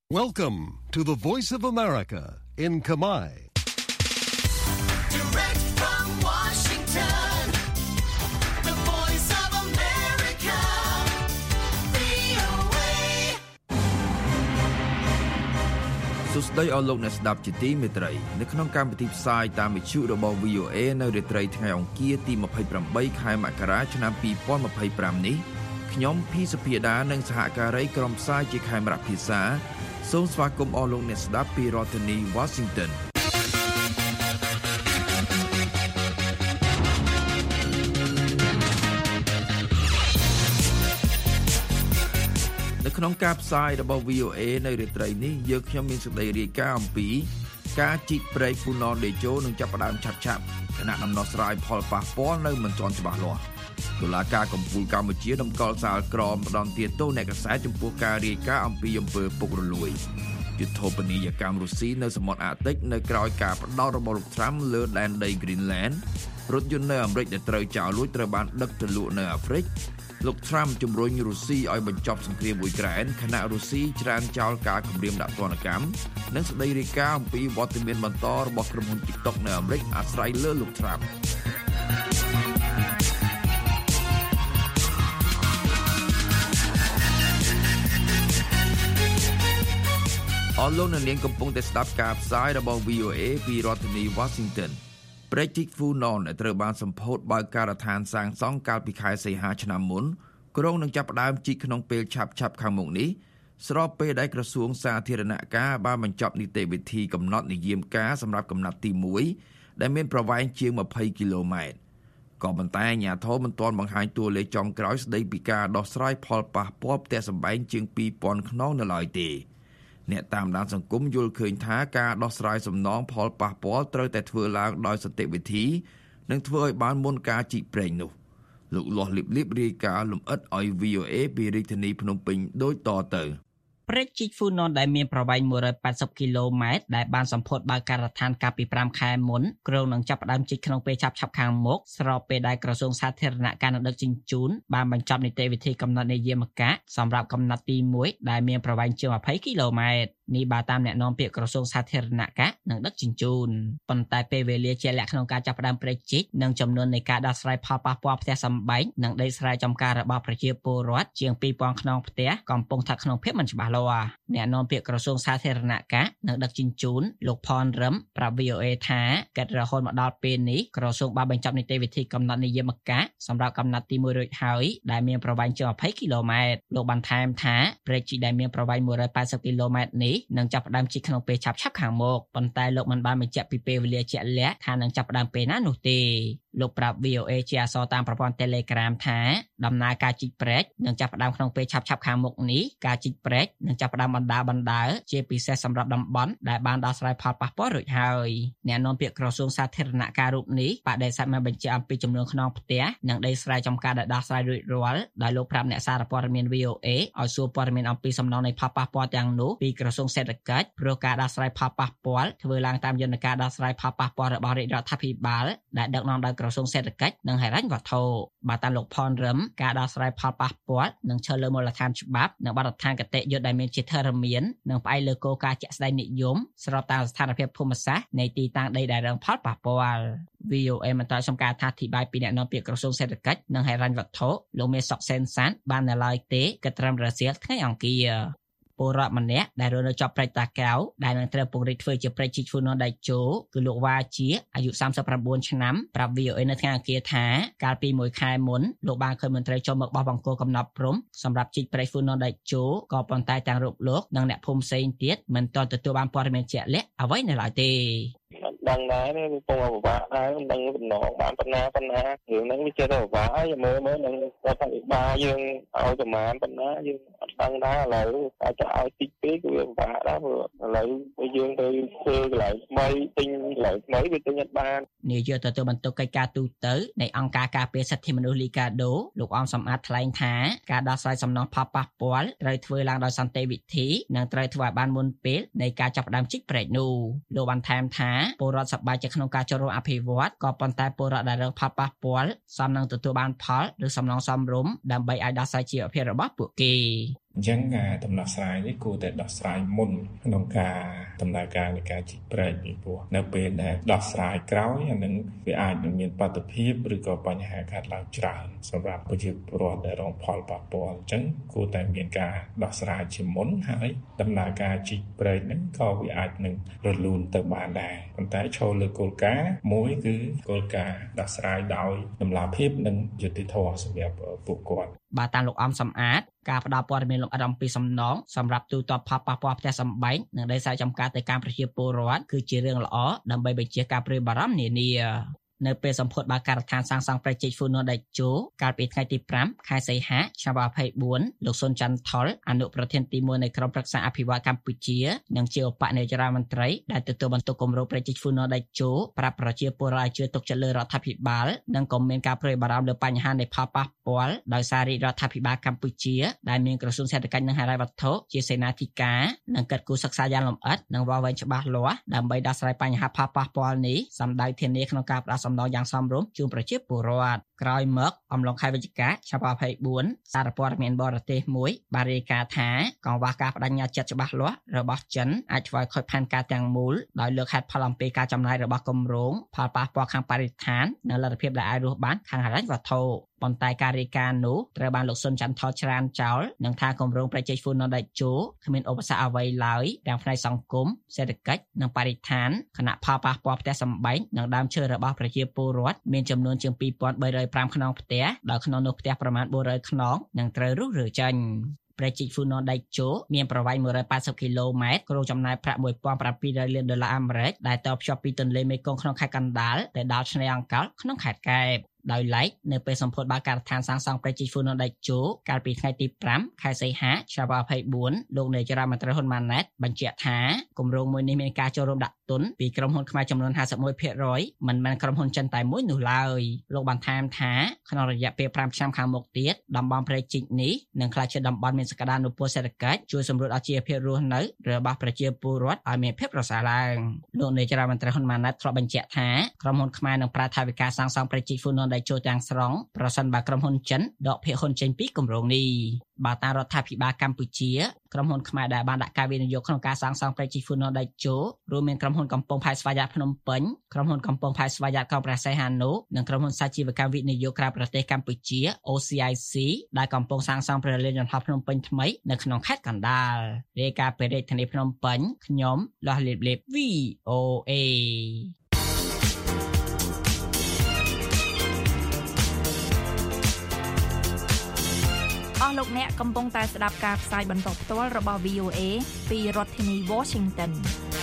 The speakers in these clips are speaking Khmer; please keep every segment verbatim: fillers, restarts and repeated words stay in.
Welcome to the Voice of America in Khmer. Direct from Washington, the Voice of America, វី អូ เอសួស្តីអស់លោកអ្នកស្ដាប់ជាទីមេត្រីនៅក្នុងកម្មវិធីផ្សាយតាមវិទ្យុរបស់ វី អូ เอ នៅរាត្រីថ្ងៃអង្គារទីยี่สิบแปดខែមករាឆ្នាំยี่สิบยี่สิบห้าនេះខ្ញុំភីសុភាដានិងសហការីក្រុមផ្សាយជាខេមរៈភាសាសូមស្វាគមន៍អស់លោកអ្នកស្ដាប់ពីរដ្ឋធានី Washington នៅក្នុងការផ្សាយរបស់ វី អូ เอ នៅរាត្រីនេះយើងខ្ញុំមានសេចក្តីរាយការណ៍អំពីការជីកព្រែកហ្វូណនដេជោនឹងចាប់ផ្ដើមឆាប់ៗគណៈដំណោះស្រាយផលប៉ះពាល់នៅមិនទាន់ច្បាស់លាស់តុលាការកំពូលកម្ពុជាតម្កល់សាលក្រមផ្ដន្ទាទោសអ្នកកសែតចំពោះការរាយការណ៍អំពីអំពើពុករលួយយុទ្ធពនីយកម្មរុស្ស៊ីនៅសមុទ្រអាតិចនៅក្រៅការផ្ដោតរបស់លោកត្រាំលើដែនដី Greenland រថយន្តនៅអាមេរិកដែលត្រូវចោរលួចត្រូវបានដឹកទៅលក់នៅអាហ្វ្រិកលោកត្រាំជំរុញរុស្ស៊ីឲ្យបញ្ចប់សង្គ្រាមអ៊ុយក្រែនខណៈរុស្ស៊ីច្រានចោលការគំរាមដាក់ទណ្ឌកម្មនិងសេចក្តីរាយការណ៍អំពីវត្តមានបន្តរបស់ក្រុមហ៊ុន TikTok នៅអាមេរិកអាស្រ័យលើលោកត្រាំអស់លោកអ្នកនាងកំពុងតែស្ដាប់ការផ្សាយរបស់ វី អូ เอ ពីរដ្ឋធានី Washington ព្រែកជីកហ្វូណនដែលត្រូវបានសម្ពោធបើកការដ្ឋានសាងសង់កាលពីខែសីហាឆ្នាំមុនក្រុងនឹងចាប់ផ្ដើមជីកក្នុងពេលឆាប់ៗខាងមុខនេះស្របពេលដែលក្រសួងសាធារណការបានបញ្ចប់នីតិវិធីកំណត់និយាមការសម្រាប់កំណាត់ទីមួយដែលមានប្រវែងជាងยี่สิบគីឡូម៉ែត្រក៏ប៉ុន្តែអាជ្ញាធរមិនទាន់បង្ហាញតួលេខចុងក្រោយស្ដីពីការដោះស្រាយផលប៉ះពាល់ផ្ទះសម្បែងជាងពីរពាន់ខ្នងនៅឡើយទេអ្នកតាមដានសង្គមយល់ឃើញថាការដោះស្រាយសំណងផលប៉ះពាល់ត្រូវតែធ្វើឡើងដោយសន្តិវិធីនិងធ្វើឲ្យបានមុនការជីកព្រែកនោះលោកលាស់លៀបលៀបរាយការណ៍លម្អិតឲ្យ វី អូ เอ ពីរាជធានីភ្នំពេញដូចតទៅព្រែកជីកហ្វូណនដែលមានប្រវែងmột trăm八mươiគីឡូម៉ែត្រដែលបានសម្ពោធបើកការដ្ឋានកាលពីfiveខែមុនក្រុងនឹងចាប់ផ្ដើមជីកក្នុងពេលឆាប់ៗខាងមុខស្របពេលដែលក្រសួងសាធារណការនិងដឹកជញ្ជូនបានបញ្ចប់នីតិវិធីកំណត់និយាមកាសម្រាប់កំណត់ទីមួយដែលមានប្រវែងជាងยี่สิบគីឡូម៉ែត្រនេះបើតាមអ្នកនាំពាក្យក្រសួងសាធារណការនិងដឹកជញ្ជូនប៉ុន្តែពេលវេលាជាលក្ខក្នុងការចាប់ផ្ដើមព្រែកជីកនិងចំនួននៃការដោះស្រាយផលប៉ះពាល់ផ្ទះសម្បែងនិងដីស្រែចម្ការរបស់ប្រជាពលរដ្ឋជាងtwo thousandខ្នងផ្ទះកំពុងស្ថិតក្នុងភាពមិនច្បាស់លាស់អ្នកនាំពាក្យក្រសួងសាធារណការនិងដឹកជញ្ជូនលោកផនរឹមប្រាប់ វី អូ เอ ថាកិច្ចរហូតមកដល់ពេលនេះក្រសួងបានបញ្ចប់នីតិវិធីកំណត់និយាមកាសម្រាប់កំណត់ទីមួយរួចហើយដែលមានប្រវែងជាងยี่สิบគីឡូម៉ែត្រលោកបានថែមថាព្រែកជីកដែលមានប្រវែងone hundred eightyគីឡូម៉ែត្រនេះនឹងចាប់ផ្ដើមជីកក្នុងពេលឆាប់ៗខាងមុខប៉ុន្តែលោកមិនបានបញ្ជាក់ពីពេលវេលាជាក់លាក់ថានឹងចាប់ផ្ដើមពេលណានោះទេលោកប្រាប់ វី អូ เอ ជាអក្សរតាមប្រព័ន្ធ Telegram ថាដំណើរការជីកព្រែកនឹងចាប់ផ្ដើមក្នុងពេលឆាប់ៗខាងមុខនេះការជីកព្រែកនឹងចាប់ផ្ដើមបណ្ដាបណ្ដាជាពិសេសសម្រាប់តំបន់ដែលបានដោះស្រាយផលប៉ះពាល់រួចហើយអ្នកនាំពាក្យក្រសួងសាធារណការរូបនេះបដិសេធមិនបញ្ជាក់អំពីចំនួនខ្នងផ្ទះនិងដីស្រែចម្ការដែលដោះស្រាយរួចរាល់ដោយលោកប្រាប់អ្នកសារព័ត៌មាន វី អូ เอ ឲ្យសួរព័ត៌មានអំពីសំណងនៃផលប៉ះពាល់ទាំងនោះពីក្រសួងសេដ្ឋកិច្ចព្រោះការដោះស្រាយផលប៉ះពាល់ធ្វើឡើងតាមយន្តការដោះស្រាយផលប៉ះពាល់របស់រាជរដ្ឋាភិបាលដែលដឹកនាំដោយក្រសួងសេដ្ឋកិច្ចនិងហិរញ្ញវត្ថុបើតាមលោកផនរឹមការដោះស្រាយផលប៉ះពាល់នឹងឈលលើមូលដ្ឋានច្បាប់និងបទដ្ឋានគតិយុត្តដែលមានជាធរមាននិងផ្អែកលើគោលការណ៍ជាក់ស្ដែងនិយមស្របតាមស្ថានភាពភូមិសាស្ត្រនៃទីតាំងដីដែលរងផលប៉ះពាល់ វី អូ เอ មិនត្រូវសំការថាអធិប្បាយពីអ្នកនាំពាក្យក្រសួងសេដ្ឋកិច្ចនិងហិរញ្ញវត្ថុលោកមេសុកសេនសានបាននៅឡើយទេគិតត្រឹមរសៀលថ្ងៃអង្គារពលរដ្ឋម្នាក់ដែលរស់នៅជាប់ព្រែកតាកែវដែលនឹងត្រូវពង្រីកធ្វើជាព្រែកជីកហ្វូណនដៃជោគឺលោកវ៉ាជាអាយុthirty-nineឆ្នាំប្រាប់ វី អូ เอ នៅថ្ងៃអង្គារថាកាលពីមួយខែមុនលោកបានឃើញមន្ត្រីចូលមកបោះបង្គោលកំណត់ព្រំសម្រាប់ជីកព្រែកហ្វូណនដៃជោក៏ប៉ុន្តែទាំងរូបលោកនិងអ្នកភូមិផ្សេងទៀតមិនទាន់ទទួលបានព័ត៌មានជាក់លាក់អ្វីនៅឡើយទេដឹងដែរនេះកំពុងពិបាកដែរមិនដឹងបំណងបានប៉ុណ្ណាប៉ុណ្ណារឿងហ្នឹងវាចេះតែពិបាកហើយមើលមើលនឹងរដ្ឋាភិបាលយើងឲ្យប្រមាណប៉ុណ្ណាយើងអត់ដឹងដែរឥឡូវតែទៅឲ្យតិចពេកគឺវាពិបាកដែរព្រោះឥឡូវយើងទៅធ្វើកន្លែងថ្មីទិញកន្លែងថ្មីវាទិញអត់បាននាយកទទួលបន្ទុកកិច្ចការទូតនៃអង្គការការពារសិទ្ធិមនុស្សលីកាដូលោកអមសំអាតថ្លែងថាការដោះស្រាយសំណងផលប៉ះពាល់ត្រូវធ្វើឡើងដោយសន្តិវិធីនិងត្រូវធ្វើឲ្យបានមុនពេលនៃការចាប់ផ្ដើមជីកព្រែកនោះលោកបានថែមថាពលរដ្ឋសប្បាយចិត្តក្នុងការចូលរួមអភិវឌ្ឍក៏ប៉ុន្តែពលរដ្ឋដែលរងផលប៉ះពាល់សមនឹងទទួលបានផលឬសំណងសមរម្យដើម្បីឲ្យដោះស្រាយជីវភាពរបស់ពួកគេអញ្ចឹងការដំណោះស្រាយនេះគួរតែដោះស្រាយមុនក្នុងការដំណើរការនៃការជីកព្រែកពីព្រោះនៅពេលដែលដោះស្រាយក្រោយអានឹងវាអាចនឹងមានបាតុភិបឬក៏បញ្ហាកើតឡើងច្រើនសម្រាប់ប្រជាពលរដ្ឋដែលរងផលប៉ះពាល់អញ្ចឹងគួរតែមានការដោះស្រាយជាមុនហើយដំណើរការជីកព្រែកហ្នឹងក៏វាអាចនឹងរលូនទៅបានដែរប៉ុន្តែឈលលើគោលការណ៍មួយគឺគោលការណ៍ដោះស្រាយដោយតម្លាភាពនិងយុត្តិធម៌សម្រាប់ពួកគាត់បាទតាមលោកអំសំអាតការផ្ដល់ព័ត៌មានលម្អិតអំពីសំណងសម្រាប់ទូទាត់ផលប៉ះពាល់ផ្ទះសម្បែងនិងដីស្រែចម្ការទៅកាន់ប្រជាពលរដ្ឋគឺជារឿងល្អដើម្បីបញ្ជាការព្រួយបារម្ភនានានៅពេលសម្ពោធបើកការដ្ឋានសាងសង់ប្រជិកហ្វូណនដេជោកាលពីថ្ងៃទីប្រាំខែសីហាឆ្នាំยี่สิบสี่លោកសុនច័ន្ទថុលអនុប្រធានទីមួយនៃក្រុមប្រឹក្សាអភិវឌ្ឍកម្ពុជានិងជាឧបនាយករដ្ឋមន្ត្រីដែលទទួលបន្ទុកគម្រោងប្រជិកហ្វូណនដេជោប្រាប់ប្រជាពលរដ្ឋជឿទុកចិត្តលើរដ្ឋាភិបាលនិងក៏មានការព្រួយបារម្ភលើបញ្ហានៃផលប៉ះពាល់ដោយសាររាជរដ្ឋាភិបាលកម្ពុជាដែលមានក្រសួងសេដ្ឋកិច្ចនិងហិរញ្ញវត្ថុជាសេនាធិការនិងកិត្តគូសិក្សាយ៉ាងលម្អិតនិងវាស់វែងច្បាស់លាស់ដើម្បីដោះស្រាយបញ្ហាផលប៉ះពាល់នេះសម្ដៅធានាក្នុងការផ្ដល់សំណងយ៉ាងសមរម្យជូនប្រជាពលរដ្ឋក្រោយមកអំឡុងខែវិច្ឆិកាឆ្នាំยี่สิบสี่សារព័ត៌មានបរទេសមួយបានរាយការណ៍ថាកង្វះការបដិញ្ញាចិត្តច្បាស់លាស់របស់ចិនអាចធ្វើឲ្យខូចផែនការទាំងមូលដោយលើកហេតុផលអំពីការចំណាយរបស់គម្រោងផលប៉ះពាល់ខាងបរិស្ថាននិងលទ្ធភាពដែលអាចរស់បានខាងហិរញ្ញវត្ថុប៉ុន្តែការរាយការណ៍នោះត្រូវបានលោកសុនច័ន្ទថុលច្រានចោលនិងថាគម្រោងប្រជិកហ្វូណនដេជោគ្មានឧបសគ្គអ្វីឡើយទាំងផ្នែកសង្គមសេដ្ឋកិច្ចនិងបរិស្ថានគណៈផលប៉ះពាល់ផ្ទះសម្បែងនិងដើមឈើរបស់ប្រជាពលរដ្ឋមានចំនួនជាងยี่สิบสามร้อยห้าខ្នងផ្ទះដោយក្នុងនោះផ្ទះប្រមាណbốn trămខ្នងនឹងត្រូវរុះរើចេញប្រជិកហ្វូណនដេជោមានប្រវែងone hundred eightyគីឡូម៉ែត្រក្រុងចំណាយប្រាក់one thousand seven hundredលានដុល្លារអាមេរិកដែលតភ្ជាប់ពីទន្លេមេគង្គក្នុងខេត្តកណ្ដាលទៅដល់ឆ្នេរអង្កោលក្នុងខេត្តកែបដោយឡែកនៅពេលសម្ពោធបើកការដ្ឋានសាងសង់ប្រជិកហ្វូណនដេជោកាលពីថ្ងៃទីប្រាំខែសីហាឆ្នាំยี่สิบสี่លោកនាយរដ្ឋមន្ត្រីហ៊ុនម៉ាណែតបញ្ជាក់ថាគម្រោងមួយនេះមានការចូលរួមដាក់ទុនពីក្រុមហ៊ុនខ្មែរចំនួនfifty-one percent មិនមែនក្រុមហ៊ុនចិនតែមួយនោះឡើយលោកបានថែមថាក្នុងរយៈពេលfiveឆ្នាំខាងមុខទៀតតំបន់ប្រជិកនេះនឹងក្លាយជាតំបន់មានសក្តានុពលសេដ្ឋកិច្ចជួយសម្រួលអាជីវភាពរស់នៅរបស់ប្រជាពលរដ្ឋឲ្យមានភាពប្រសើរឡើងលោកនាយរដ្ឋមន្ត្រីហ៊ុនម៉ាណែតធ្លាប់បញ្ជាក់ថាក្រុមហ៊ុនខ្មែរនឹងប្រើថវិកាសាងសង់ប្រជិកហ្វូណនដេជោទាំងស្រុងប្រសិនបើក្រុមហ៊ុនចិនដកភាគហ៊ុនចេញពីគម្រោងនេះបើតាមរដ្ឋាភិបាលកម្ពុជាក្រុមហ៊ុនខ្មែរដែលបានដាក់ការវិនិយោគក្នុងការសាងសង់ប្រជិកហ្វូណនដេជោរួមមានក្រុមហ៊ុនកំពង់ផែស្វយ័តភ្នំពេញក្រុមហ៊ុនកំពង់ផែស្វយ័តក្រុងព្រះសីហនុនិងក្រុមហ៊ុនសាជីវកម្មវិនិយោគក្រៅប្រទេសកម្ពុជា អូ ซี ไอ ซี ដែលកំពុងសាងសង់ព្រះលានយន្តហោះភ្នំពេញថ្មីនៅក្នុងខេត្តកណ្ដាលរាយការណ៍ពីរាជធានីភ្នំពេញខ្ញុំលាស់លៀបលៀប វី អូ เอអស់លោកអ្នកកំពុងតែស្ដាប់ការផ្សាយបន្តផ្ទាល់របស់ វី អូ เอ ពីរដ្ឋធានី Washington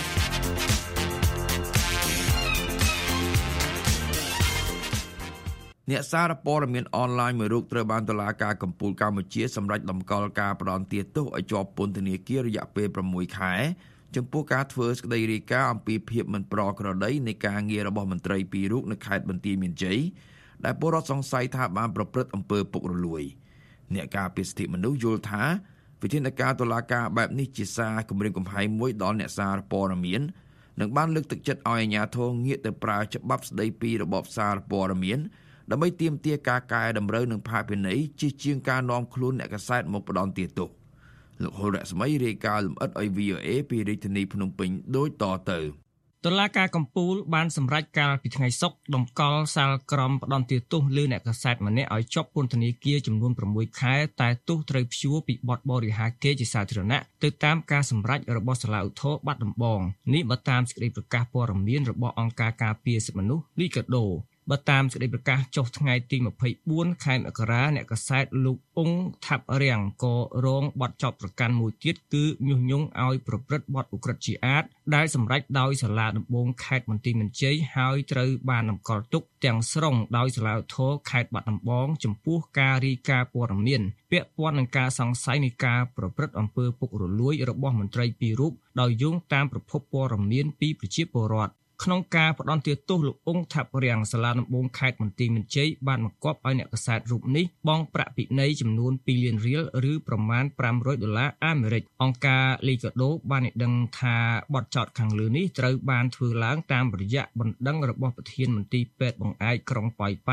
អ្នកសារព័ត៌មានអនឡាញមួយរូបត្រូវបានតុលាការកំពូលកម្ពុជាសម្រេចតម្កល់ការផ្ដន្ទាទោសឲ្យជាប់ពន្ធនាគាររយៈពេលsixខែចំពោះការធ្វើសេចក្តីរាយការណ៍អំពីភាពមិនប្រក្រតីនៃការងាររបស់មន្ត្រីពីររូបនៅខេត្តបន្ទាយមានជ័យដែលពលរដ្ឋសង្ស័យថាបានប្រព្រឹត្តអំពើពុករលួយអ្នកការពារសិទ្ធិមនុស្សយល់ថាវិធានការតុលាការបែបនេះជាសារគំរាមកំហែងមួយដល់អ្នកសារព័ត៌មាននិងបានលើកទឹកចិត្តឲ្យអាជ្ញាធរងាកទៅប្រើច្បាប់ស្តីពីរបបសារព័ត៌មានដើម្បីទាមទារការកែតម្រូវនឹងផាកពិន័យជាជាងការនាំខ្លួនអ្នកកាសែតមកផ្ដន់ទាទោសលោកហុលរស្មីរាយការណ៍លម្អិតឲ្យ វី អូ เอ ពីរាជធានីភ្នំពេញដូចតទៅតុលាការកំពូលបានសម្រេចកាលពីថ្ងៃសុក្រតម្កល់សាលក្រមផ្ដន្ទាទោសលើអ្នកកាសែតម្នាក់ឲ្យជាប់ពន្ធនាគារចំនួនsixខែតែទោសត្រូវព្យួរពីបទបរិហាកេរជាសាធារណៈទៅតាមការសម្រេចរបស់សាលាឧទ្ធរណ៍បាត់ដំបងនេះបើតាមសេចក្តីប្រកាសព័ត៌មានរបស់អង្គការការពារសិទ្ធិមនុស្សលីកាដូបើតាមសេចក្តីប្រកាសចុះថ្ងៃទីtwenty-fourខែមករាអ្នកកាសែតលោកអ៊ុងថាប់រៀងក៏រងបទចោទប្រកាន់មួយទៀតគឺញុះញង់ឲ្យប្រព្រឹត្តបទឧក្រិដ្ឋជាអាតដែលសម្រេចដោយសាលាដំបងខេត្តបន្ទាយមានជ័យហើយត្រូវបានតម្កល់ទុកទាំងស្រុងដោយសាលាឧទ្ធរខេត្តបាត់ដំបងចំពោះការរាយការណ៍ព័ត៌មានពាក់ព័ន្ធនឹងការសង្ស័យនៃការប្រព្រឹត្តអំពើពុករលួយរបស់មន្ត្រីពីររូបដោយយោងតាមប្រភពព័ត៌មានពីប្រជាពលរដ្ឋក្នុងការផ្ដន្ទាទោសលោកអ៊ុងថាប់រៀងសាលាដំបងខេត្តបន្ទាយមានជ័យបានបង្គាប់ឲ្យអ្នកកាសែតរូបនេះបង់ប្រាក់ពិន័យចំនួនtwoលានរៀលឬប្រមាណfive hundredដុល្លារអាមេរិកអង្គការលីកាដូបានឲ្យដឹងថាបទចោទខាងលើនេះត្រូវបានធ្វើឡើងតាមរយៈបណ្ដឹងរបស់ប្រធានមន្ទីរពេទ្យបង្អែកក្រុងប៉ោយប៉ែត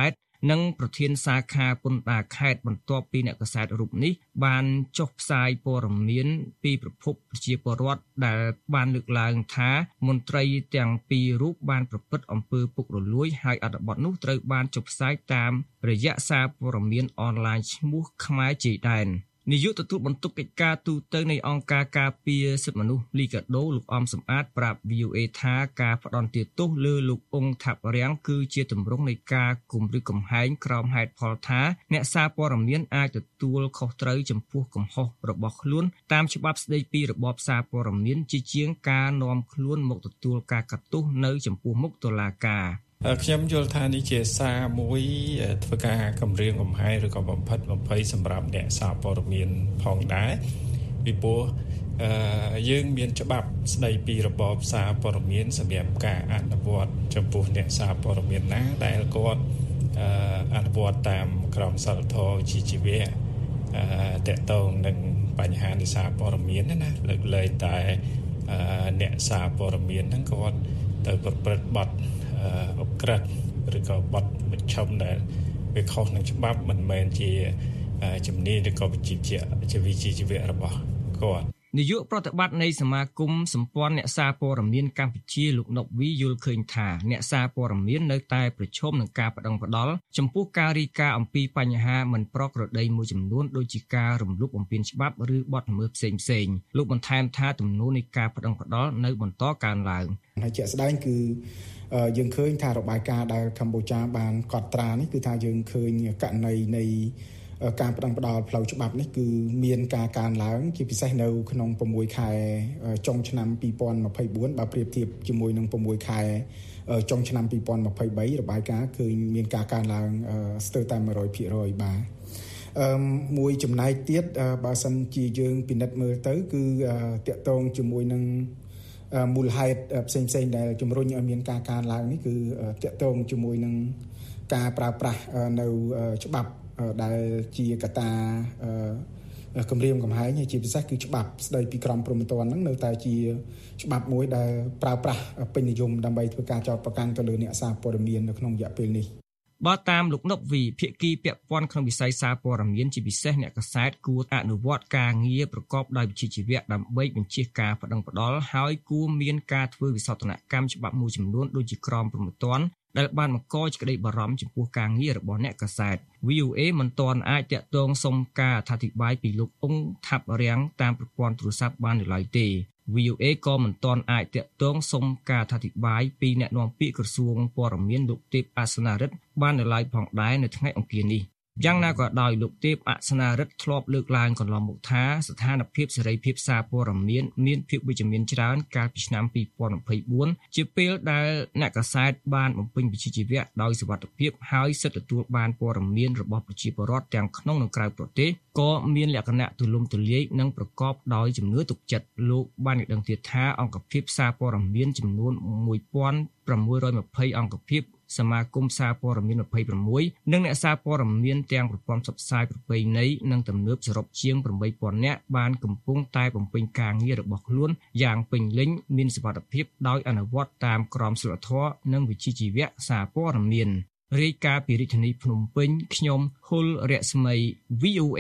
និងប្រធានសាខាពន្ធដារខេត្តបន្ទាប់ពីអ្នកកាសែតរូបនេះបានចុះផ្សាយព័ត៌មានពីប្រភពប្រជាពលរដ្ឋដែលបានលើកឡើងថាមន្ត្រីទាំងពីររូបបានប្រព្រឹត្តអំពើពុករលួយហើយអត្ថបទនោះត្រូវបានចុះផ្សាយតាមរយៈសារព័ត៌មានអនឡាញឈ្មោះខ្មែរជាដែននាយកទទួលបន្ទុកកិច្ចការទូតនៃអង្គការការពារសិទ្ធិមនុស្សលីកាដូលោកអំសំអាតប្រាប់ វី អូ เอ ថាការផ្ដន់ទោសលើលោកអ៊ុងថាប់រាំងគឺជាទម្រង់នៃការគំរាមកំហែងក្រោមហេតុផលថាអ្នកសារព័ត៌មានអាចទទួលខុសត្រូវចំពោះកំហុសរបស់ខ្លួនតាមច្បាប់ស្តីពីរបបសារព័ត៌មានជាជាងការនាំខ្លួនមកទទួលការកាត់ទោសនៅចំពោះមុខតុលាការខ្ញុំយល់ថានេះជាសារមួយធ្វើការគម្រាមកំហែងឬក៏បំផិតបំភ័យសម្រាប់អ្នកសារព័ត៌មានផងដែរពីព្រោះយើងមានច្បាប់ស្តីពីរបបសារព័ត៌មានសម្រាប់ការអនុវត្តចំពោះអ្នកសារព័ត៌មានណាដែលគាត់អនុវត្តតាមក្រមសីលធម៌ជាជីវៈតកតងនឹងបញ្ហានៃសារព័ត៌មានណាលើកលែងតែអ្នកសារព័ត៌មានហ្នឹងគាត់ទៅប្រព្រឹត្តបទអុកក្រិតឬក៏បទមជ្ឈមដែលវាខុសនឹងច្បាប់មិនមែនជាជំនាញឬក៏វិជ្ជាជីវៈជីវៈរបស់គាត់នាយកប្រតិបត្តិនៃសមាគមសម្ព័ន្ធអ្នកសារព័ត៌មានកម្ពុជាលោកណុកវីយល់ឃើញថាអ្នកសារព័ត៌មាននៅតែប្រឈមនឹងការបដិងផ្ដាល់ចំពោះការរាយការណ៍អំពីបញ្ហាមិនប្រក្រតីមួយចំនួនដូចជាការរំលោភបំពានច្បាប់ឬបទល្មើសផ្សេងផ្សេងលោកបន្ថែមថាទំនោរនៃការបដិងផ្ដាល់នៅបន្តកើនឡើងហើយជាក់ស្ដែងគឺយើងឃើញថារបាយការណ៍ដែលកម្ពុជាបានកត់ត្រានេះគឺថាយើងឃើញករណីនៃការផ្ដន់ផ្ដល់ផ្លូវច្បាប់នេះគឺមានការកើនឡើងជាពិសេសនៅក្នុង៦ខែចុងឆ្នាំពីរពាន់ម្ភៃបួនបើប្រៀបធៀបជាមួយនឹង៦ខែចុងឆ្នាំពីរពាន់ម្ភៃបីរបាយការណ៍ឃើញមានការកើនឡើងស្ទើរតែ មួយរយភាគរយ បាទអឺមួយចំណែកទៀតបើសិនជាយើងពិនិត្យមើលទៅគឺតាក់ទងជាមួយនឹងមូលហេតុផ្សេងៗដែលជំរុញឲ្យមានការកើនឡើងនេះគឺតាក់ទងជាមួយនឹងការប្រើប្រាស់នៅច្បាប់ដែលជាកត្តាគម្រាមកំហែងហើយជាពិសេសគឺច្បាប់ស្តីពីក្រមព្រហ្មទណ្ឌហ្នឹងនៅតែជាច្បាប់មួយដែលប្រើប្រាស់ពេញនិយមដើម្បីធ្វើការចោទប្រកាន់ទៅលើអ្នកសារព័ត៌មាននៅក្នុងរយៈពេលនេះបើតាមលោកណុកវីភាគីពាក់ព័ន្ធក្នុងវិស័យសារព័ត៌មានជាពិសេសអ្នកកាសែតគួរអនុវត្តការងារប្រកបដោយវិជ្ជាជីវៈដើម្បីបញ្ជៀសការប្តឹងផ្តល់ហើយគួរមានការធ្វើវិសោធនកម្មច្បាប់មួយចំនួនដូចជាក្រមព្រហ្មទណ្ឌដែលបានបង្កជាក្តីបារម្ភចំពោះការងាររបស់អ្នកកាសែត វី អូ เอ មិនទាន់អាចតាក់ទងសុំការអធិប្បាយពីលោកអ៊ុងថាប់រាំងតាមប្រព័ន្ធទូរស័ព្ទបាននៅឡើយទេ វី អូ เอ ក៏មិនទាន់អាចតាក់ទងសុំការអធិប្បាយពីអ្នកនាំពាក្យក្រសួងព័ត៌មានលោកទេពអសនារិទ្ធបាននៅឡើយផងដែរនៅថ្ងៃអង្គារនេះយ៉ាងណាក៏ដោយលោកទេពអសនារិទ្ធធ្លាប់លើកឡើងកន្លងមកថាស្ថានភាពសេរីភាពសារព័ត៌មានមានភាពវិជ្ជមានច្រើនកាលពីឆ្នាំពីរពាន់ម្ភៃបួនជាពេលដែលអ្នកកាសែតបានបំពេញវិជ្ជាជីវៈដោយសុវត្ថិភាពហើយសិទ្ធិទទួលបានព័ត៌មានរបស់ប្រជាពលរដ្ឋទាំងក្នុងនិងក្រៅប្រទេសក៏មានលក្ខណៈទូលំទូលាយនិងប្រកបដោយជំនឿទុកចិត្តលោកបានឲ្យដឹងទៀតថាអង្គភាពសារព័ត៌មានចំនួនមួយពាន់ប្រាំមួយរយម្ភៃអង្គភាពសមាគមសារព័ត៌មានម្ភៃប្រាំមួយនិងអ្នកសារព័ត៌មានទាំងប្រព័ន្ធផ្សព្វផ្សាយប្រពៃណីនិងទំនើបសរុបជាងប្រាំបីពាន់នាក់បានកំពុងតែបំពេញការងាររបស់ខ្លួនយ៉ាងពេញលេញមានសុវត្ថិភាពដោយអនុវត្តតាមក្រមសីលធម៌និងវិជ្ជាជីវៈសារព័ត៌មានរាយការណ៍ពីរាជធានីភ្នំពេញខ្ញុំហុលរស្មី វី អូ เอ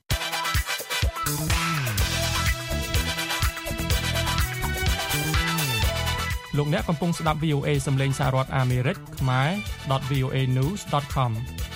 លោកអ្នកកំពុងស្ដាប់ វី អូ เอ សំឡេងសាររដ្ឋអាមេរិកខ្មែរ .វី អូ เอ news ដត com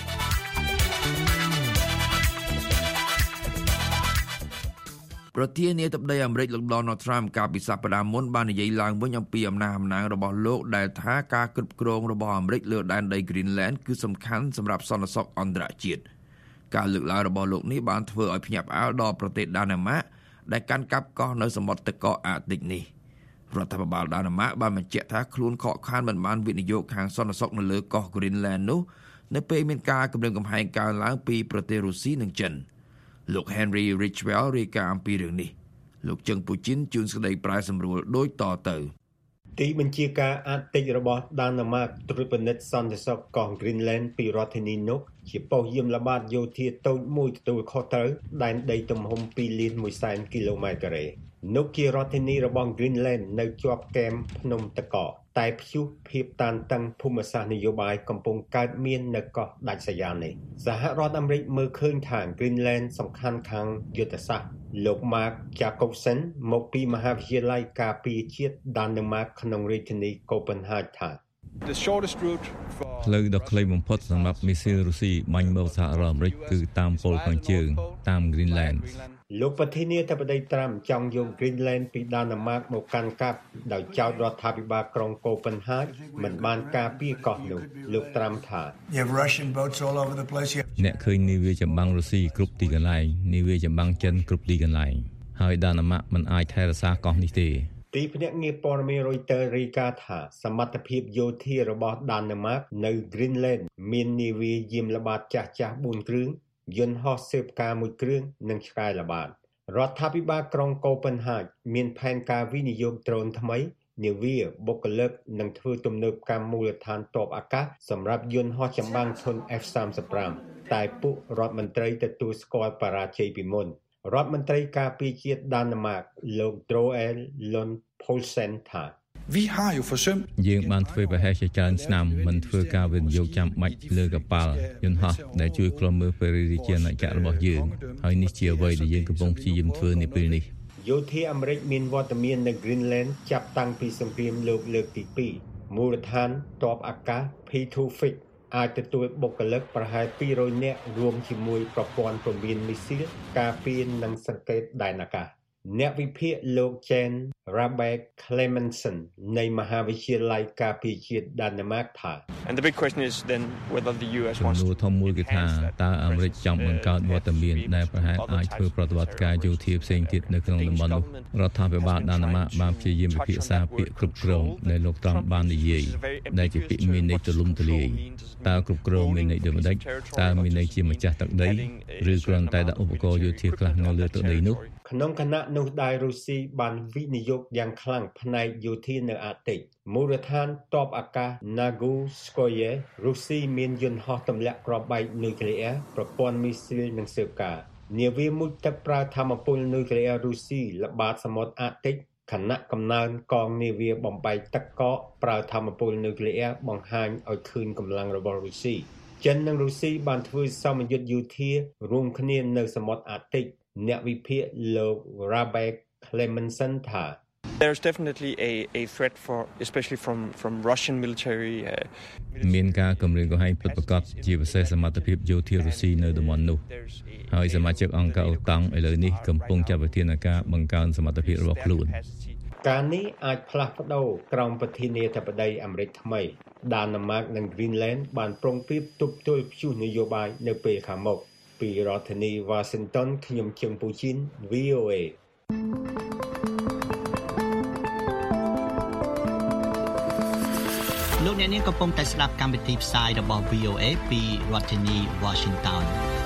ប្រធានាធិបតីអាមេរិកលោក Donald Trump កាលពីសប្តាហ៍មុនបាននិយាយឡើងវិញអំពីអំណះអំណាងរបស់លោកដែលថាការគ្រប់គ្រងរបស់អាមេរិកលើដែនដី Greenland គឺសំខាន់សម្រាប់សន្តិសុខអន្តរជាតិការលើកឡើងរបស់លោកនេះបានធ្វើឲ្យភ្ញាក់ផ្អើលដល់ប្រទេសដាណឺម៉ាកដែលកាន់កាប់កោះនៅសមុទ្រទឹកកកអាតិចនេះរដ្ឋាភិបាលដាណឺម៉ាកបានបញ្ជាក់ថាខ្លួនខកខានមិនបានវិនិយោគខាងសន្តិសុខនៅលើកោះ Greenland នោះនៅពេលមានការគម្រាមកំហែងកើនឡើងពីប្រទេសរុស្ស៊ីនិងចិនលោក Henry Ridgwell រាយការណ៍អំពីរឿងនេះលោកជឹងពូជីនជួនស្ដីប្រែសម្រួលដូចតទៅទីបញ្ជាការអាតិចរបស់ដាណឺម៉ាកត្រួតពិនិត្យសន្តិសុខកោះ Greenland ពីរដ្ឋធានីនុកជាប៉ុស្តិ៍យាមល្បាតយោធាតូចមួយទទួលខុសត្រូវដែនដីទំហំពីរលានមួយសែនគីឡូម៉ែត្រការ៉េនៅជារដ្ឋធានីរបស់ Greenland នៅជាប់គែមភ្នំតកតែព្យុះភាពតានតឹងភូមិសាស្ត្រនយោបាយកំពុងកើតមាននៅកោះដាច់ស្រយាលនេះសហរដ្ឋអាមេរិកមើលឃើញថា Greenland សំខាន់ខាងយុទ្ធសាស្ត្រលោក Mark Jacobson មកពីមហាវិទ្យាល័យការពារជាតិ Denmark ក្នុងរាជធានី Copenhagen ថាផ្លូវដ៏ខ្លីបំផុតសម្រាប់មីស៊ីលរុស្ស៊ីបាញ់មកសហរដ្ឋអាមេរិកគឺតាមប៉ូលខាងជើងតាម Greenland លោកប្រធានាធិបតីត្រាំចង់យក Greenland ពី Denmark មកកាន់កាប់ដោយចោទរដ្ឋាភិបាលក្រុង Copenhagen មិនបានការពារកោះនោះលោកត្រាំថាអ្នកឃើញនាវាចម្បាំងរុស្ស៊ីគ្រប់ទីកន្លែងនាវាចម្បាំងចិនគ្រប់ទីកន្លែងហើយ Denmark មិនអាចថែរក្សាកោះនេះទេទីភ្នាក់ងារព័ត៌មាន Reuters រាយការណ៍ថាសមត្ថភាពយោធារបស់ Denmark នៅ Greenland មាននាវាយាមល្បាតចាស់ៗបួនគ្រឿងយន្តហោះស៊ើបការមួយគ្រឿងនិងឆ្កែល្បាតរដ្ឋាភិបាលក្រុង Copenhagen មានផែនការវិនិយោគដ្រូនថ្មីនាវាបុគ្គលិកនិងធ្វើទំនើបកម្មមូលដ្ឋានទ័ពអាកាសសម្រាប់យន្តហោះចម្បាំងធុន F សាមសិបប្រាំ តែពួករដ្ឋមន្ត្រីទទួលស្គាល់បរាជ័យពីមុនរដ្ឋមន្ត្រីការពារជាតិ Denmark លោក Troels Lund Poulsen ថាយើងបានធ្វើប្រហែលជាច្រើនឆ្នាំមិនធ្វើការវិនិយោគចាំបាច់លើកប៉ាល់យន្តហោះដែលជួយក្រុមមើលពរិរិជាអាណចក្ររបស់យើងហើយនេះជាអ្វីដែលយើងកំពុងព្យាយាមធ្វើនាពេលនេះយោធាអាមេរិកមានវត្តមាននៅ Greenland ចាប់តាំងពីសង្គ្រាមលោកលើកទីពីរមូលដ្ឋានទ័ពអាកាស P ทู Fix អាចទទួលបុគ្គលិកប្រហែលពីររយនាក់រួមជាមួយប្រព័ន្ធពំរានមីស៊ីលការពារនិងសង្កេតដែនអាកាសអ្នកវិភាគលោក Jen Rabeck Clemenson នៃមហាវិទ្យាល័យការពារជាតិ Denmark ថា And the big question is then whether the ยู เอส wants to ធំមួយគឺថាតើអាមេរិកចង់បង្កើតវត្តមានដែលប្រហែលអាចធ្វើប្រតិបត្តិការយោធាផ្សេងទៀតនៅក្នុងតំបន់នោះរដ្ឋាភិបាល Denmark បានព្យាយាមពិភាក្សាពាក្យគ្រប់គ្រងដែលលោកត្រង់បាននិយាយដែលជាពាក្យមានន័យទូលំទូលាយតើគ្រប់គ្រងមានន័យដូចម្តេចតើមានន័យជាម្ចាស់ទឹកដីឬគ្រាន់តែដាក់ឧបករណ៍យោធាខ្លះនៅលើទឹកដីនោះក្នុងគណៈនោះដែររុស្ស៊ីបានវិនិយោគយ៉ាងខ្លាំងផ្នែកយោធានៅអាតិចមូលដ្ឋានទ័ពអាកាស Naguskoye រុស្ស៊ីមានយន្តហោះទម្លាក់គ្រាប់បែកនុយក្លេអ៊ែរប្រព័ន្ធមីស៊ីលនិងស៊ើបការនាវាមុជទឹកប្រើថាមពលនុយក្លេអ៊ែររុស្ស៊ីល្បាតសមុទ្រអាតិចខណៈកំណើនកងនាវាបំបែកទឹកកកប្រើថាមពលនុយក្លេអ៊ែរបង្ហាញឲ្យឃើញកម្លាំងរបស់រុស្ស៊ីចិននិងរុស្ស៊ីបានធ្វើសមយុទ្ធយោធារួមគ្នានៅសមុទ្រអាតិចអ្នកវិភាគលោក Rabeck Clemenson ថា There's definitely a a threat for especially from from Russian military មានការគំរាមកំហែងពិតប្រាកដជាពិសេសសមត្ថភាពយោធារុស្ស៊ីនៅតំបន់នោះហើយសមាជិកអង្គការអូតាំងឥឡូវនេះកំពុងចាត់វិធានការបង្កើនសមត្ថភាពរបស់ខ្លួនការនេះអាចផ្លាស់ប្ដូរក្រោមប្រធានាធិបតីអាមេរិកថ្មី Denmark និង Greenland បានប្រុងប្រៀបទប់ទល់ព្យុះនយោបាយនៅពេលខាងមុខពីរដ្ឋធានី Washington ខ្ញុំជឹមពូជីន វី អូ เอលោកអ្នកនាងកំពុងតែស្ដាប់កម្មវិធីផ្សាយរបស់ វី អូ เอ ពីរដ្ឋធានី Washington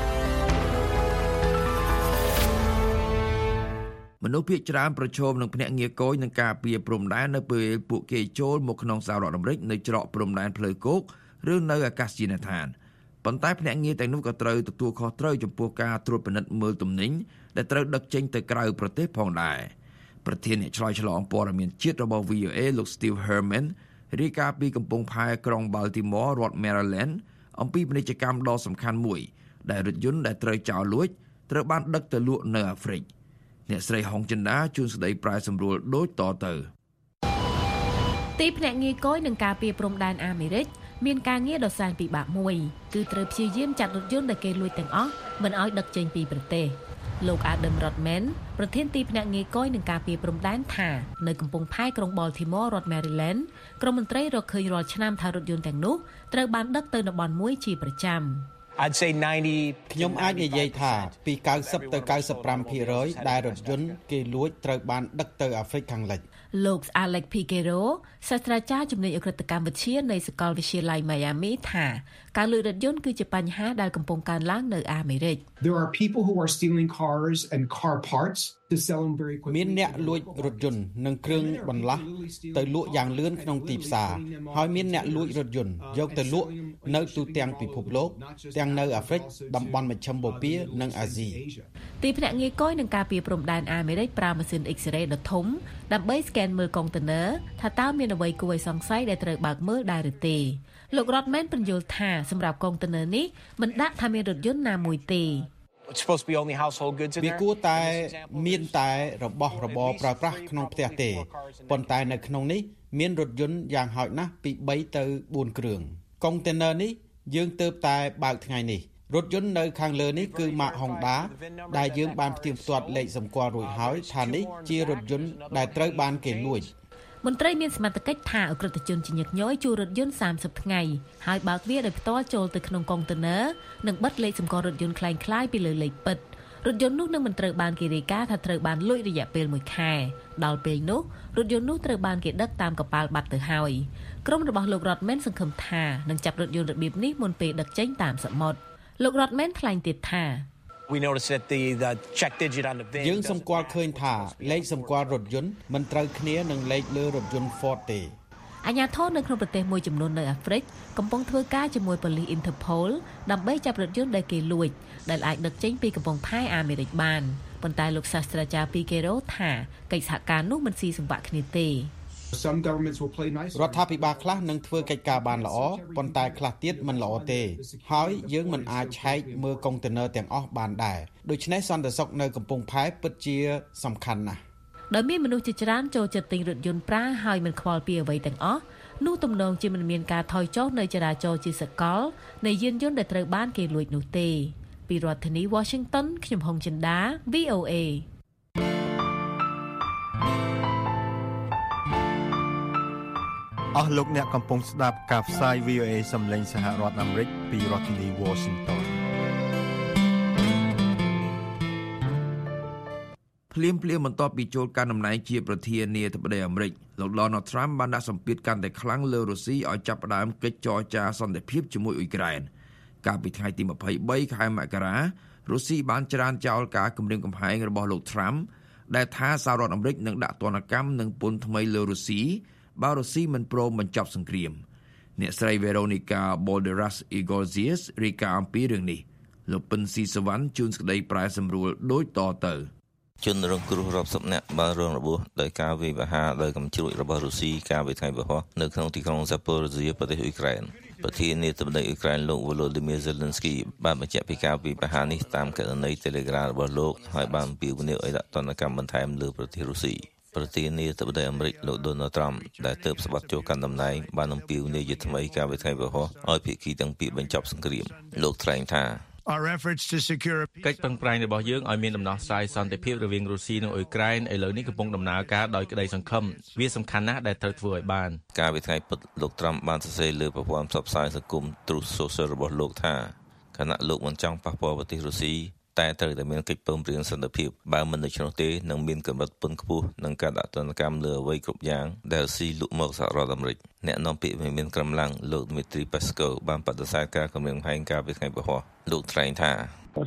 មនុស្សភាគច្រើនប្រឈមនឹងភ្នាក់ងារគយនឹងការពារព្រំដែននៅពេលពួកគេចូលមកក្នុងសហរដ្ឋអាមេរិកនៅច្រកព្រំដែនផ្លូវគោកឬនៅអាកាសយានដ្ឋានប៉ុន្តែភ្នាក់ងារទាំងនោះក៏ត្រូវទទួលខុសត្រូវចំពោះការត្រួតពិនិត្យមើលទំនិញដែលត្រូវដឹកចេញទៅក្រៅប្រទេសផងដែរប្រធានអ្នកឆ្លើយឆ្លងព័ត៌មានជាតិរបស់ វី អូ เอ លោក Steve Herman រាយការណ៍ពីកំពង់ផែក្រុង Baltimore រដ្ឋ Maryland អំពីពាណិជ្ជកម្មដ៏សំខាន់មួយដែលរថយន្តដែលត្រូវចោរលួចត្រូវបានដឹកទៅលក់នៅអាហ្វ្រិកអ្នកស្រីហុងចិន្តាជួនស្ដីប្រែសម្រួលដូចតទៅទីភ្នាក់ងារគយនឹងការពារព្រំដែនអាមេរិកមានការងារដ៏សែនពិបាកមួយគឺត្រូវព្យាយាមចាត់រថយន្តដែលគេលួចទាំងអស់មិនឲ្យដឹកចេញពីប្រទេសលោក Adam Rodman ប្រធានទីភ្នាក់ងារគយនឹងការពារព្រំដែនថានៅកំពង់ផែក្រុង Baltimore រដ្ឋ Maryland ក្រុមមន្ត្រីរកឃើញរាល់ឆ្នាំថារថយន្តទាំងនោះត្រូវបានដឹកទៅតំបន់មួយជាប្រចាំ I'd say ninety ខ្ញុំអាចនិយាយថាពី九十ទៅ九十五%ដែលរថយន្តគេលួចត្រូវបានដឹកទៅអាហ្វ្រិកខាងលិចលោក Alex Piguero សាស្ត្រាចារ្យជំនាញអក្រិតកម្មវិទ្យានៃសាកលវិទ្យាល័យ Miami ថាការលួចរថយន្តគឺជាបញ្ហាដែលកំពុងកើនឡើងនៅអាមេរិក There are people who are stealing cars and car parts មានអ្នកលួចរថយន្តនិងគ្រឿងបន្លាស់ទៅលក់យ៉ាងលឿនក្នុងទីផ្សារហើយមានអ្នកលួចរថយន្តយកទៅលក់នៅទូទាំងពិភពលោកទាំងនៅអាហ្វ្រិកតំបន់មជ្ឈិមបូព៌ានិងអាស៊ីទីភ្នាក់ងារកយនឹងការពីព្រំដែនអាមេរិកប្រើម៉ាស៊ីន X-ray ដ៏ធំដើម្បីស្កេនមើលកុងតឺន័រថាតើមានអ្វីគួរឲ្យសង្ស័យដែលត្រូវបើកមើលដែរឬទេលោករដ្ឋមែនបញ្យល់ថាសម្រាប់កុងតឺន័រនេះមិនដាក់ថាមានរថយន្តណាមួយទេ It's supposed to be only household goods in there. វាគួរតែមានតែរបស់របរប្រើប្រាស់ក្នុងផ្ទះទេប៉ុន្តែនៅក្នុងនេះមានរថយន្តយ៉ាងហោចណាស់ពីបីទៅបួនគ្រឿងកុងតឺន័រនេះយើងទើបតែបើកថ្ងៃនេះរថយន្តនៅខាងលើនេះគឺម៉ាក Honda ដែលយើងបានផ្ទៀងផ្ទាត់លេខសម្គាល់រួចហើយថានេះជារថយន្តដែលត្រូវបានគេលួចមន្ត្រីមានសមត្ថកិច្ចថាអក្រិតជនជាញឹកញយជួលរថយន្តសាមសិបថ្ងៃហើយបើកវាដោយផ្ទាល់ចូលទៅក្នុងកុងតឺន័រនិងបិទលេខសម្គាល់រថយន្តคล้ายៗពីលើលេខពិតរថយន្តនោះនឹងមិនត្រូវបានគេរាយការណ៍ថាត្រូវបានលួចរយៈពេលមួយខែដល់ពេលនោះរថយន្តនោះត្រូវបានគេដឹកតាមកប៉ាល់បាត់ទៅហើយក្រុមរបស់លោករដ្ឋមែនសង្ឃឹមថានឹងចាប់រថយន្តរបៀបនេះមុនពេលដឹកចេញតាមសមុទ្រលោករដ្ឋមែនថ្លែងទៀតថា We noticed that the the check digit on the V I N យើងសម្គាល់ឃើញថាលេខសម្គាល់រថយន្តមិនត្រូវគ្នានឹងលេខលើរថយន្ត Ford ទេអាជ្ញាធរនៅក្នុងប្រទេសមួយចំនួននៅអាហ្វ្រិកកំពុងធ្វើការជាមួយប៉ូលីស Interpol ដើម្បីចាប់រថយន្តដែលគេលួចដែលអាចដឹកចេញពីកំពង់ផែអាមេរិកបានប៉ុន្តែលោកសាស្ត្រាចារ្យ Piguero ថាកិច្ចសហការនោះមិនស៊ីសង្វាក់គ្នាទេរដ្ឋាភិបាលខ្លះនឹងធ្វើកិច្ចការបានល្អប៉ុន្តែខ្លះទៀតមិនល្អទេហើយយើងមិនអាចឆែកមើលកុងតឺន័រទាំងអស់បានដែរដូច្នេះសន្តិសុខនៅកំពង់ផែពិតជាសំខាន់ណាស់ដោយមានមនុស្សជាច្រើនចូលចិត្តទិញរថយន្តប្រាហើយមិនខ្វល់ពីអ្វីទាំងអស់នោះទំនងជាមិនមានការថយចុះនៅចរាចរណ៍ជាសកលនៃយានយន្តដែលត្រូវបានគេលួចនោះទេពីរដ្ឋធានី Washington ខ្ញុំហុងចិន្តា V O A អស់លោកអ្នកកំពុងស្ដាប់ការផ្សាយ V O A សំឡេងសហរដ្ឋអាមេរិកពីរដ្ឋធានី Washington ភ្លាមភ្លាមបន្ទាប់ពីចូលកាន់តំណែងជាប្រធានាធិបតីអាមេរិកលោក Donald Trump បានដាក់សម្ពាធកាន់តែខ្លាំងលើរុស្ស៊ីឲ្យចាប់ផ្ដើមកិច្ចចរចាសន្តិភាពជាមួយអ៊ុយក្រែនកាលពីថ្ងៃទីម្ភៃបីខែមករារុស្ស៊ីបានច្រានចោលការគំរាមកំហែងរបស់លោក Trump ដែលថាសហរដ្ឋអាមេរិកនឹងដាក់ទណ្ឌកម្មនិងពន្ធថ្មីលើរុស្ស៊ីបើរុស្ស៊ីមិនព្រមបញ្ចប់សង្គ្រាមអ្នកស្រី Veronica Balderas Iglesias រាយការណ៍អំពីរឿងនេះលោកពិនស៊ីសវណ្ណជួនស្ដីប្រែសម្រួលដូចតទៅជនរងគ្រោះរាប់សិបនាក់បានរងរបួសដោយការវាយប្រហារដោយកាំជ្រួចរបស់រុស្ស៊ីកាលពីថ្ងៃពហុនៅក្នុងទីក្រុង Zaporizhzhia ប្រទេសអ៊ុយក្រែនប្រធានាធិបតីអ៊ុយក្រែនលោក Volodymyr Zelensky បានបញ្ជាក់ពីការវាយប្រហារនេះតាមករណី Telegram របស់លោកហើយបានអំពាវនាវឲ្យដាក់ទណ្ឌកម្មបន្ថែមលើប្រទេសរុស្ស៊ីប្រធានាធិបតីអាមេរិកលោក Donald Trump ដែលទើបស្បត់ចូលកាន់តំណែងបានអំពាវនាវជាថ្មីកាលពីថ្ងៃពហុឲ្យភាគីទាំងពីរបញ្ចប់សង្គ្រាមលោកថ្លែងថា Our efforts to secure កិច្ចប្រឹងប្រែងរបស់យើងឲ្យមានដំណោះស្រាយសន្តិភាពរវាងរុស្ស៊ីនិងអ៊ុយក្រែនឥឡូវនេះកំពុងដំណើរការដោយក្តីសង្ឃឹមវាសំខាន់ណាស់ដែលត្រូវធ្វើឲ្យបានកាលពីថ្ងៃពុធលោក Trump បានសរសេរលើប្រព័ន្ធផ្សព្វផ្សាយសង្គម Truth Social របស់លោកថាគណៈលោកមិនចង់ប៉ះពាល់ប្រទេសរុស្ស៊ីតែត្រូវតែមានកិច្ចព្រមព្រៀងសន្តិភាពបើមិនដូច្នោះទេនឹងមានកម្រិតពន្ធខ្ពស់និងការដាក់ទណ្ឌកម្មលើអ្វីគ្រប់យ៉ាងដែលរុស្ស៊ីលក់មកសហរដ្ឋអាមេរិកអ្នកនាំពាក្យវិមានក្រមឡាំងលោក Dmitry Peskov បានបដិសេធការគម្រាមកំហែងកាលពីថ្ងៃពហុលោកថ្លែងថា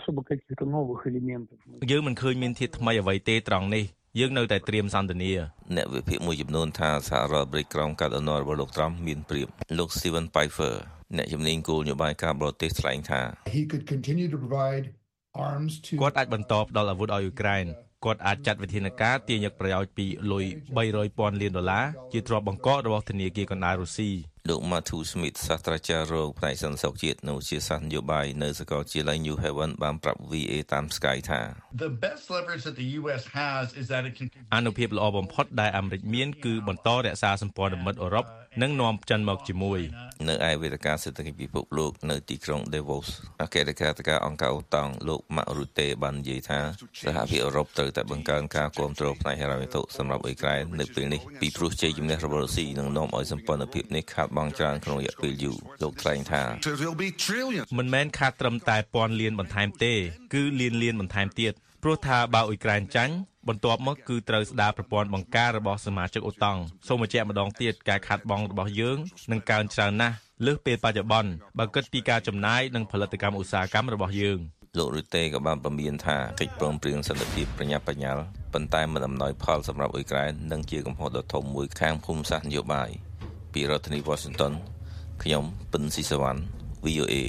យើងមិនឃើញមានធាតុថ្មីអ្វីទេត្រង់នេះយើងនៅតែត្រៀមសន្ទនាអ្នកវិភាគមួយចំនួនថាសហរដ្ឋអាមេរិកក្រោមការដឹកនាំរបស់លោក Trump មានប្រៀបលោក Stephen Pifer អ្នកជំនាញគោលនយោបាយការបរទេសថ្លែងថា He could continue to provide គាត់អាចបន្តផ្ដល់អាវុធឲ្យអ៊ុយក្រែនគាត់អាចចាត់វិធានការទាញយកប្រយោជន៍ពីលុយបីរយពាន់លានដុល្លារជាទ្រព្យបង្កករបស់ធនាគារកណ្ដាលរុស្ស៊ីលោក Matthew Smith សាស្ត្រាចារ្យរងផ្នែកសន្តិសុខជាតិនិងវិទ្យាសាស្ត្រនយោបាយនៅសាកលវិទ្យាល័យ New Haven បានប្រាប់ V O A តាម Sky ថា The best leverage that the U S has is that it can អានុភាពល្អបំផុតដែលអាមេរិកមានគឺបន្តរក្សាសម្ព័ន្ធមិត្តអឺរ៉ុបនិងនាំចិនមកជាមួយនៅឯវេទិកាសេដ្ឋកិច្ចពិភពលោកនៅទីក្រុង Davos អគ្គលេខាធិការអង្គការអូតាំងលោក Mark Rutte បាននិយាយថាសហភាពអឺរ៉ុបត្រូវតែបង្កើនការគាំទ្រផ្នែកហិរញ្ញវត្ថុសម្រាប់អ៊ុយក្រែននៅពេលនេះពីព្រោះជ័យជំនះរបស់រុស្ស៊ីនឹងនាំឲ្យសម្ព័ន្ធភាពនេះខាតបង់ច្រើនក្នុងរយៈពេលយូរលោកថ្លែងថាមិនមែនខាតត្រឹមតែពាន់លានបន្ថែមទេគឺលានលានបន្ថែមទៀតព្រោះថាបើអ៊ុយក្រែនចាញ់បន្ទាប់មកគឺត្រូវស្ដារប្រព័ន្ធបង្ការរបស់សមាជិកអូតាំងសូមបញ្ជាក់ម្ដងទៀតការខាតបង់របស់យើងនឹងកើនច្រើនណាស់លើសពេលបច្ចុប្បន្នបើគិតពីការចំណាយនិងផលិតកម្មឧស្សាហកម្មរបស់យើងលោករីតេក៏បានព្រមានថាកិច្ចព្រមព្រៀងសន្តិភាពប្រញាប់ប្រញាល់ប៉ុន្តែមិនអំណោយផលសម្រាប់អ៊ុយក្រែននិងជាកំហុសដ៏ធំមួយខាងភូមិសាស្ត្រនយោបាយពីរដ្ឋធានី Washington ខ្ញុំពិនស៊ីសវណ្ណ វី អូ เอ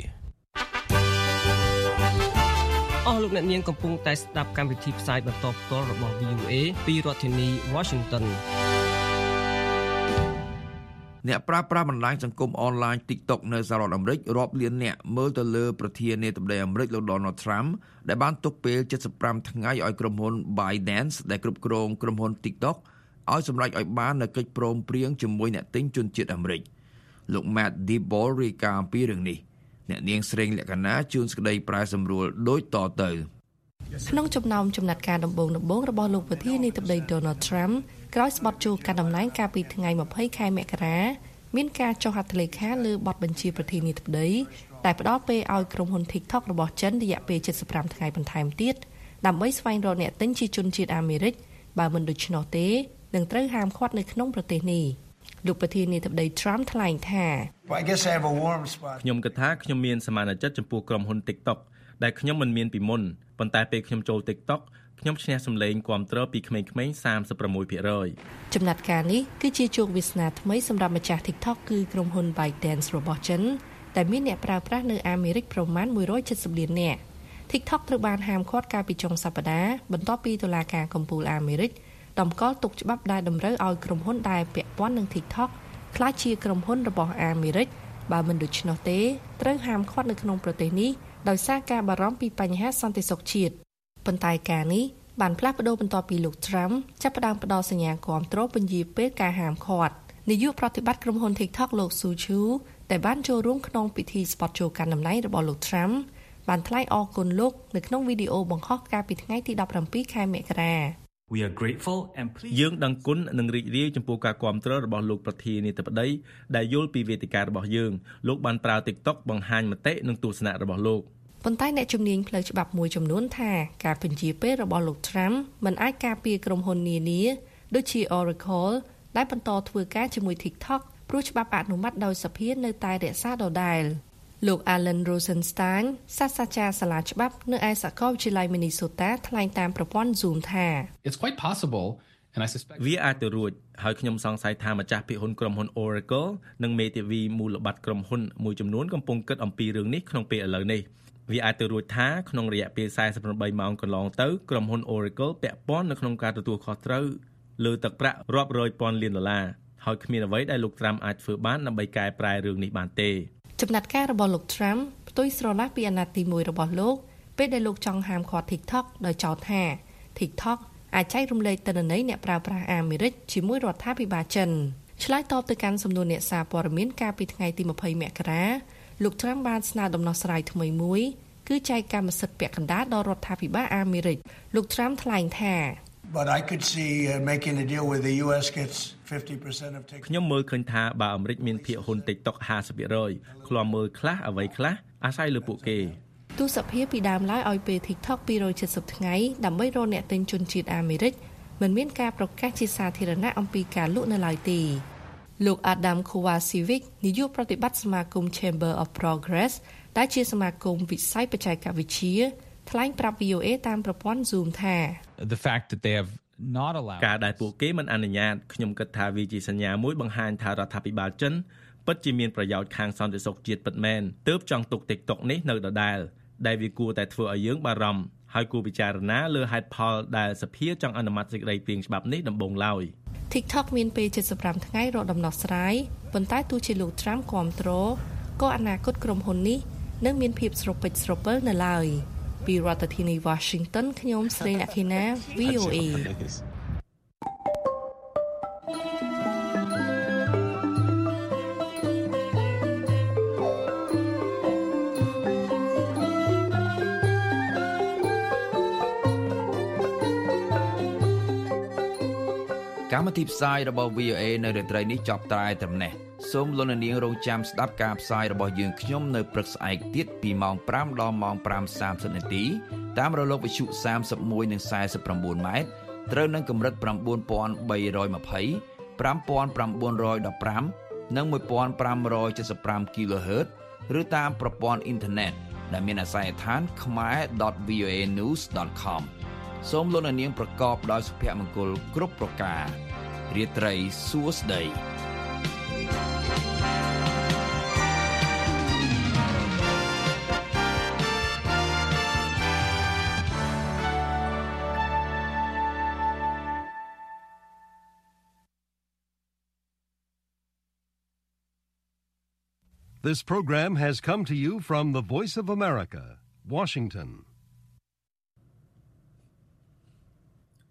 អស់លោកអ្នកនាងកំពុងតែស្ដាប់កម្មវិធីផ្សាយបន្តផ្ទាល់របស់ វី អូ เอ ពីរដ្ឋធានី Washington អ្នកប្រើប្រាស់បណ្ដាញសង្គមអនឡាញ TikTok នៅសហរដ្ឋអាមេរិករាប់លានអ្នកមើលទៅលើប្រធានាធិបតីអាមេរិកលោក Donald Trump ដែលបានទុកពេលเจ็ดสิบห้าថ្ងៃឲ្យក្រុមហ៊ុន ByteDance ដែលគ្រប់គ្រងក្រុមហ៊ុន TikTok ឲ្យសម្រេចឲ្យបាននូវកិច្ចព្រមព្រៀងជាមួយអ្នកទិញជនជាតិអាមេរិកលោក Matt DeBoer រាយការណ៍ពីរឿងនេះអ្នកនាងស្រីលក្ខណាជួនស្ដីប្រែសម្រួលដូចតទៅក្នុងចំណោមចំណាត់ការដំបូងដំបូងរបស់លោកប្រធានាធិបតី Donald Trump ក្រោយស្បត់ចូលកាន់តំណែងកាលពីថ្ងៃยี่สิบខែមករាមានការចុះហត្ថលេខាលើបទបញ្ជាប្រធានាធិបតីដែលផ្ដល់ពេលឲ្យក្រុមហ៊ុន TikTok របស់ចិនរយៈពេលเจ็ดสิบห้าថ្ងៃបន្ថែមទៀតដើម្បីស្វែងរកអ្នកទិញជាជនជាតិអាមេរិកបើមិនដូច្នោះទេនឹងត្រូវហាមឃាត់នៅក្នុងប្រទេសនេះលោកប្រធានាធិបតី Trump ថ្លែងថាខ្ញុំគិតថាខ្ញុំមានសមានចិត្តចំពោះក្រុមហ៊ុន TikTok ដែលខ្ញុំមិនមានពីមុនប៉ុន្តែពេលខ្ញុំចូល TikTok ខ្ញុំឈ្នះសម្លេងគាំទ្រពីក្មេងៗ三十六ភាគរយចំណាត់ការនេះគឺជាជោគវាសនាថ្មីសម្រាប់ម្ចាស់ TikTok គឺក្រុមហ៊ុន ByteDance របស់ចិនដែលមានអ្នកប្រើប្រាស់នៅអាមេរិកប្រមាណមួយរយเจ็ดสิบលាននាក់ TikTok ត្រូវបានហាមឃាត់កាលពីចុងសប្តាហ៍បន្ទាប់ពីតុលាការកំពូលអាមេរិកតម្កល់ទុកច្បាប់ដែលតម្រូវឲ្យក្រុមហ៊ុនដែលពាក់ព័ន្ធនឹង TikTok ក្លាយជាក្រុមហ៊ុនរបស់អាមេរិកបើមិនដូច្នោះទេត្រូវហាមឃាត់នៅក្នុងប្រទេសនេះដោយសារការបារម្ភពីបញ្ហាសន្តិសុខជាតិប៉ុន្តែការនេះបានផ្លាស់ប្ដូរបន្ទាប់ពីលោក Trump ចាប់ផ្ដើមផ្ដល់សញ្ញាគាំទ្រពន្យាពេលការហាមឃាត់នាយកប្រតិបត្តិក្រុមហ៊ុន TikTok លោក Su Chu ដែលបានចូលរួមក្នុងពិធីស្ពតចូលកាន់តំណែងរបស់លោក Trump បានថ្លែងអរគុណលោកនៅក្នុងវីដេអូបង្ហោះកាលពីថ្ងៃទីដប់ប្រាំពីរខែមករា We are grateful and pleased យើងដឹងគុណនិងរីករាយចំពោះការគាំទ្ររបស់លោកប្រធានាធិបតីដែលយល់ពីវេទិការបស់យើងលោកបានប្រើ TikTok បង្ហាញមតិនិងទស្សនៈរបស់លោកប៉ុន្តែអ្នកជំនាញផ្លូវច្បាប់មួយចំនួនថាការពន្យាពេលរបស់លោក Trump មិនអាចការពារក្រុមហ៊ុននានាដូចជា Oracle ដែលបន្តធ្វើការជាមួយ TikTok ព្រោះច្បាប់អនុម័តដោយសភានៅតែរក្សាដដែលលោក Alan Rosenstein សាស្ត្រាចារ្យសាលាច្បាប់នៅឯសាកលវិទ្យាល័យ Minnesota ថ្លែងតាមប្រព័ន្ធ Zoom ថា It's quite possible and I suspect វាអាចទៅរួចហើយខ្ញុំសង្ស័យថាម្ចាស់ភាគហ៊ុនក្រុមហ៊ុន Oracle និងមេធាវីមូលបត្រក្រុមហ៊ុនមួយចំនួនកំពុងគិតអំពីរឿងនេះក្នុងពេលឥឡូវនេះវាអាចទៅរួចថាក្នុងរយៈពេលสี่สิบแปดម៉ោងកន្លងទៅក្រុមហ៊ុន Oracle ពាក់ព័ន្ធនៅក្នុងការទទួលខុសត្រូវលើទឹកប្រាក់រាប់រយពាន់លានដុល្លារហើយគ្មានអ្វីដែលលោក Trump អាចធ្វើបានដើម្បីកែប្រែរឿងនេះបានទេចំណាត់ការរបស់លោក Trump ផ្ទុយស្រឡះពីអាណត្តិទីមួយរបស់លោកពេលដែលលោកចង់ហាមឃាត់ TikTok ដោយចោទថា TikTok អាចចែករំលែកទិន្នន័យអ្នកប្រើប្រាស់អាមេរិកជាមួយរដ្ឋាភិបាលចិនឆ្លើយតបទៅកាន់សំណួរអ្នកសារព័ត៌មានកាលពីថ្ងៃទីยี่สิบមករាលោក Trump បានស្នើដំណោះស្រាយថ្មីមួយគឺចែកកម្មសិទ្ធិពាក់កណ្ដាលដល់រដ្ឋាភិបាលអាមេរិកលោក Trump ថ្លែងថា But I could see uh, making a deal where the U S gets fifty percent of TikTok ខ្ញុំមើលឃើញថាបើអាមេរិកមានភាគហ៊ុន TikTokห้าสิบភាគរយឃ្លាំមើលខ្លះអ្វីខ្លះអាស្រ័យលើពួកគេទូសភាពីដើមឡើយឲ្យពេល TikTok two hundred seventyថ្ងៃដើម្បីរកអ្នកទិញជនជាតិអាមេរិកមិនមានការប្រកាសជាសាធារណៈអំពីការលក់នៅឡើយទេលោក Adam Kovacevic នាយកប្រតិបត្តិសមាគម Chamber of Progress ដែលជាសមាគមវិស័យបច្ចេកវិទ្យាថ្លែងប្រាប់ វី អូ เอ តាមប្រព័ន្ធ Zoom ថា The fact that they have not allowed ការដែលពួកគេមិនអនុញ្ញាតខ្ញុំគិតថាវាជាសញ្ញាមួយបង្ហាញថារដ្ឋាភិបាលចិនពិតជាមានប្រយោជន៍ខាងសន្តិសុខជាតិពិតមែនទើបចង់ទុក TikTok នេះនៅដដែលដែលវាគួរតែធ្វើឲ្យយើងបារម្ភហើយគួរពិចារណាលើហេតុផលដែលសភាចង់អនុម័តសេចក្តីព្រាងច្បាប់នេះដំបូងឡើយ TikTok មានពេលเจ็ดสิบห้าថ្ងៃរកដំណោះស្រាយប៉ុន្តែទោះជាលោក Trump គាំទ្រក៏អនាគតក្រុមហ៊ុននេះនឹងមានភាពស្រពេចស្រពិលនៅឡើយពីរដ្ឋធានី Washington ខ្ញុំស្រីលក្ខិណា វី អូ เอកម្មវិធីផ្សាយរបស់ វី អូ เอ នៅរាត្រីនេះចប់តែត្រឹមនេះសូមលោកអ្នកនាងរងចាំស្ដាប់ការផ្សាយរបស់យើងខ្ញុំនៅព្រឹកស្អែកទៀតពីម៉ោងfiveដល់ម៉ោងfive三十នាទីតាមរលកវិទ្យុthirty-oneនិងforty-nineម៉ែត្រត្រូវនឹងកម្រិតnine thousand three hundred twenty, five thousand nine hundred fifteenនិងfifteen seventy-five គីឡូហឺតឬតាមប្រព័ន្ធអ៊ីនធឺណិតដែលមានអាសយដ្ឋាន khmae dot v o a news dot com សូមលោកអ្នកនាងប្រកបដោយសុភមង្គលគ្រប់ប្រការរាត្រីសួស្តី This program has come to you from the Voice of America, Washington.